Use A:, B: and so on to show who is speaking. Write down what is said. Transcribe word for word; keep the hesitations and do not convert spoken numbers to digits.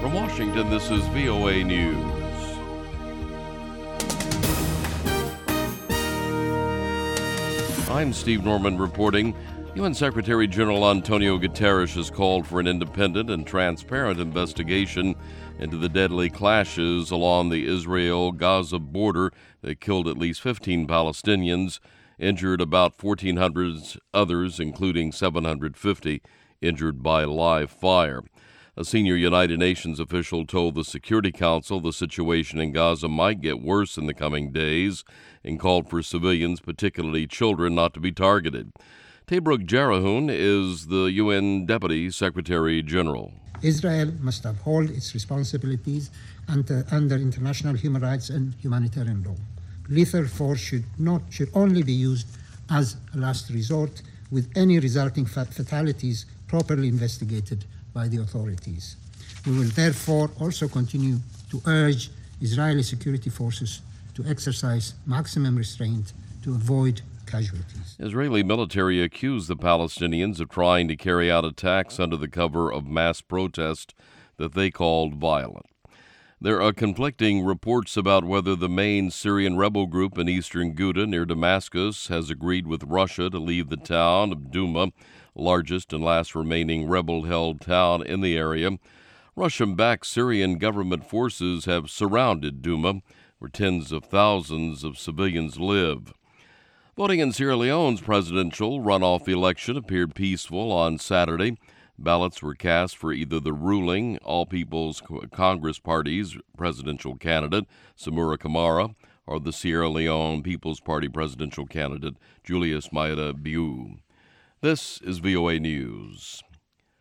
A: From Washington, this is V O A News. I'm Steve Norman reporting. U N Secretary General Antonio Guterres has called for an independent and transparent investigation into the deadly clashes along the Israel-Gaza border that killed at least fifteen Palestinians, injured about fourteen hundred others, including seven hundred fifty injured by live fire. A senior United Nations official told the Security Council the situation in Gaza might get worse in the coming days and called for civilians, particularly children, not to be targeted. Tabruk Jarahoon is the U N Deputy Secretary General.
B: Israel must uphold its responsibilities under, under international human rights and humanitarian law. Lethal force should not should only be used as a last resort, with any resulting fatalities properly investigated by the authorities. We will therefore also continue to urge Israeli security forces to exercise maximum restraint to avoid casualties.
A: Israeli military accused the Palestinians of trying to carry out attacks under the cover of mass protest that they called violent. There are conflicting reports about whether the main Syrian rebel group in eastern Ghouta near Damascus has agreed with Russia to leave the town of Douma, largest and last remaining rebel-held town in the area. Russian-backed Syrian government forces have surrounded Douma, where tens of thousands of civilians live. Voting in Sierra Leone's presidential runoff election appeared peaceful on Saturday. Ballots were cast for either the ruling All People's Congress Party's presidential candidate, Samura Kamara, or the Sierra Leone People's Party presidential candidate, Julius Maada Bio. This is V O A News.